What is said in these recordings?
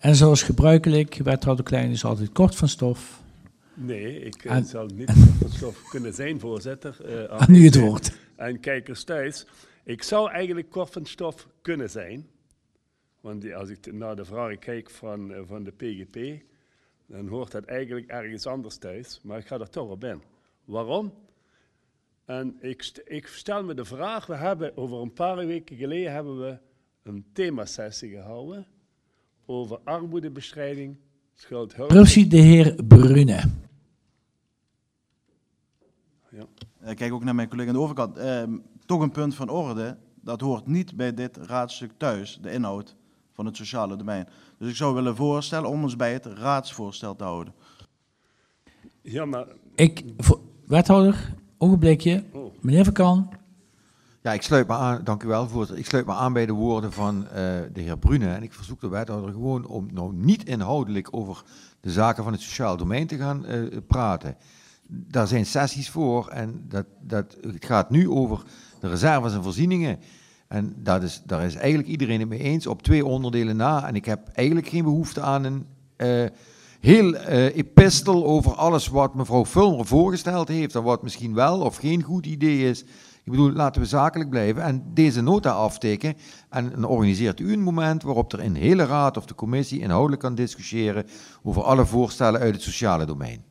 En zoals gebruikelijk, wethouder Klein is altijd kort van stof. Nee, ik zal niet kort van stof kunnen zijn, voorzitter. Aan u het woord. En kijkers thuis. Ik zou eigenlijk kort van stof kunnen zijn. Want als ik naar de vragen kijk van de PGP, dan hoort dat eigenlijk ergens anders thuis. Maar ik ga er toch op in. Waarom? En ik stel me de vraag, we hebben over een paar weken geleden hebben we een themasessie gehouden over armoedebestrijding, schuldhulp. Proficiat de heer Brune. Ja. Kijk ook naar mijn collega aan de overkant. Toch een punt van orde, dat hoort niet bij dit raadstuk thuis, de inhoud van het sociale domein. Dus ik zou willen voorstellen om ons bij het raadsvoorstel te houden. Ja, maar... Wethouder, ogenblikje. Oh. Meneer Van Kan. Ja, ik sluit me aan, dank u wel, voorzitter. Ik sluit me aan bij de woorden van de heer Brune. En ik verzoek de wethouder gewoon om nou niet inhoudelijk over de zaken van het sociaal domein te gaan praten. Daar zijn sessies voor en het gaat nu over de reserves en voorzieningen. En daar is eigenlijk iedereen het mee eens op 2 onderdelen na. En ik heb eigenlijk geen behoefte aan een heel epistel over alles wat mevrouw Fulmer voorgesteld heeft. En wat misschien wel of geen goed idee is. Ik bedoel, laten we zakelijk blijven en deze nota aftekenen. En dan organiseert u een moment waarop er een hele raad of de commissie inhoudelijk kan discussiëren over alle voorstellen uit het sociale domein.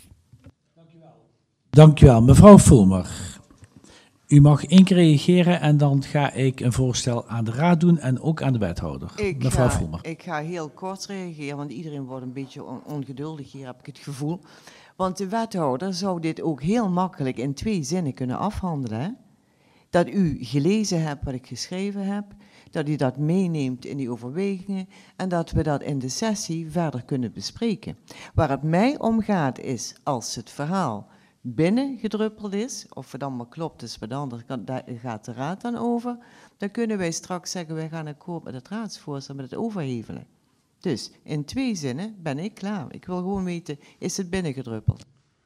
Dank u wel. Mevrouw Fulmer. U mag 1 keer reageren en dan ga ik een voorstel aan de raad doen en ook aan de wethouder. Mevrouw Fulmer. Ik ga heel kort reageren, want iedereen wordt een beetje ongeduldig hier, heb ik het gevoel. Want de wethouder zou dit ook heel makkelijk in 2 zinnen kunnen afhandelen. Hè? Dat u gelezen hebt wat ik geschreven heb, dat u dat meeneemt in die overwegingen en dat we dat in de sessie verder kunnen bespreken. Waar het mij om gaat is, als het verhaal binnengedruppeld is, of het allemaal klopt is, maar dan daar gaat de raad dan over, dan kunnen wij straks zeggen, wij gaan akkoord met het raadsvoorstel, met het overhevelen. Dus in 2 zinnen ben ik klaar. Ik wil gewoon weten, is het binnengedruppeld?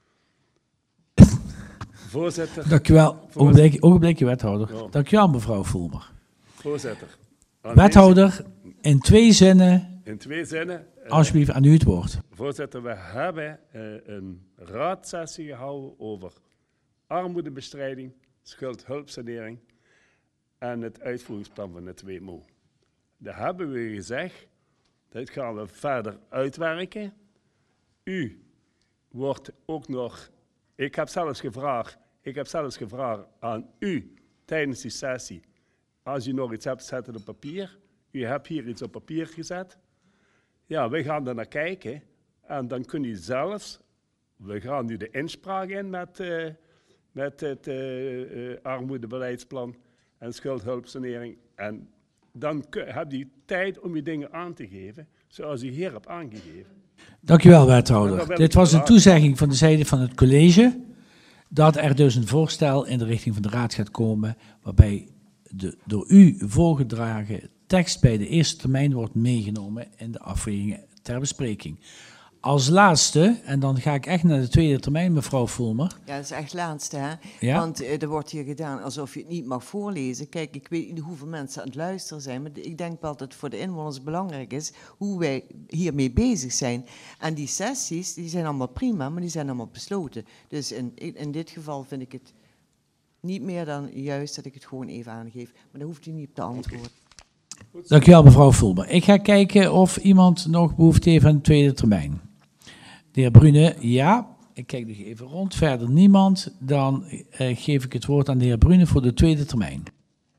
Voorzitter. Dank u wel. Ogenblikje, wethouder. Ja. Dank u wel, mevrouw Fulmer. Voorzitter. Wethouder, in 2 zinnen. In 2 zinnen. Alsjeblieft, aan u het woord. Voorzitter, we hebben een raadsessie gehouden over armoedebestrijding, schuldhulpsanering en het uitvoeringsplan van het WMO. Daar hebben we gezegd, dat gaan we verder uitwerken. U wordt ook nog, ik heb zelfs gevraagd aan u tijdens die sessie, als u nog iets hebt, zet het op papier. U hebt hier iets op papier gezet. Ja, wij gaan er naar kijken en dan kun je zelfs, we gaan nu de inspraak in met het armoedebeleidsplan en schuldhulpsanering. En dan heb je tijd om je dingen aan te geven, zoals u hier hebt aangegeven. Dank u wel, wethouder. Dit was een toezegging van de zijde van het college, dat er dus een voorstel in de richting van de raad gaat komen, waarbij de door u voorgedragen tekst bij de eerste termijn wordt meegenomen in de afwegingen ter bespreking. Als laatste, en dan ga ik echt naar de tweede termijn, mevrouw Fulmer. Ja, dat is echt laatste, hè? Ja? Want er wordt hier gedaan alsof je het niet mag voorlezen. Kijk, ik weet niet hoeveel mensen aan het luisteren zijn, maar ik denk wel dat het voor de inwoners belangrijk is hoe wij hiermee bezig zijn. En die sessies, die zijn allemaal prima, maar die zijn allemaal besloten. Dus in dit geval vind ik het niet meer dan juist dat ik het gewoon even aangeef. Maar dan hoeft u niet op te antwoorden. Dank u wel, mevrouw Fulmer. Ik ga kijken of iemand nog behoefte heeft aan de tweede termijn. De heer Brune, ja. Ik kijk nog even rond. Verder niemand. Dan geef ik het woord aan de heer Brune voor de tweede termijn.